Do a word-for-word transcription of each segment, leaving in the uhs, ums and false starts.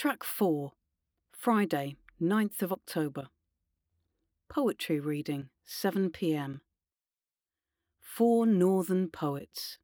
Track four, Friday, ninth of October. Poetry reading, seven p m. Four Northern Poets.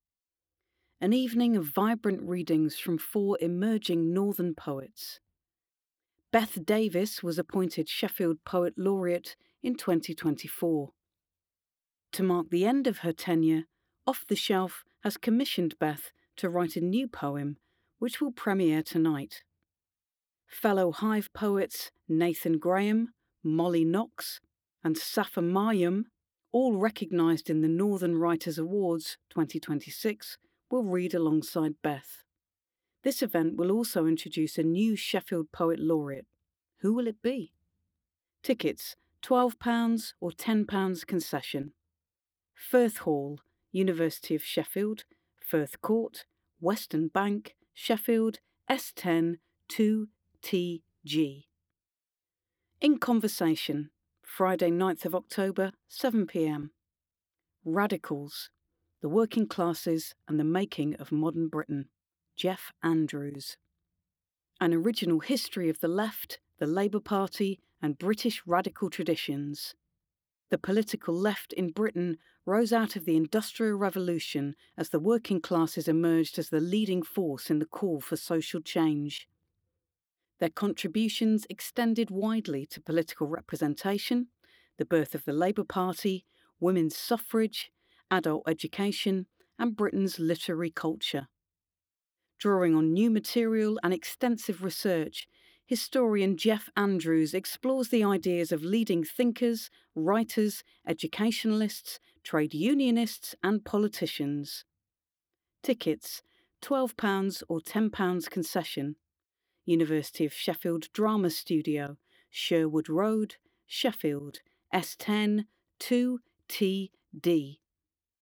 An evening of vibrant readings from four emerging Northern poets. Beth Davis was appointed Sheffield Poet Laureate in twenty twenty-four. To mark the end of her tenure, Off the Shelf has commissioned Beth to write a new poem, which will premiere tonight. Fellow Hive poets Nathan Graham, Molly Knox, and Safa Mayum, all recognised in the Northern Writers Awards twenty twenty-six, will read alongside Beth. This event will also introduce a new Sheffield Poet Laureate. Who will it be? Tickets, twelve pounds or ten pounds concession. Firth Hall, University of Sheffield, Firth Court, Western Bank, Sheffield, S ten two T G. In Conversation, Friday ninth of October, seven p m. Radicals, the Working Classes and the Making of Modern Britain. Jeff Andrews. An original history of the left, the Labour Party and British radical traditions. The political left in Britain rose out of the Industrial Revolution as the working classes emerged as the leading force in the call for social change. Their contributions extended widely to political representation, the birth of the Labour Party, women's suffrage, adult education, and Britain's literary culture. Drawing on new material and extensive research, historian Jeff Andrews explores the ideas of leading thinkers, writers, educationalists, trade unionists, and politicians. Tickets, twelve pounds or ten pounds concession. University of Sheffield Drama Studio, Sherwood Road, Sheffield, S ten two T D.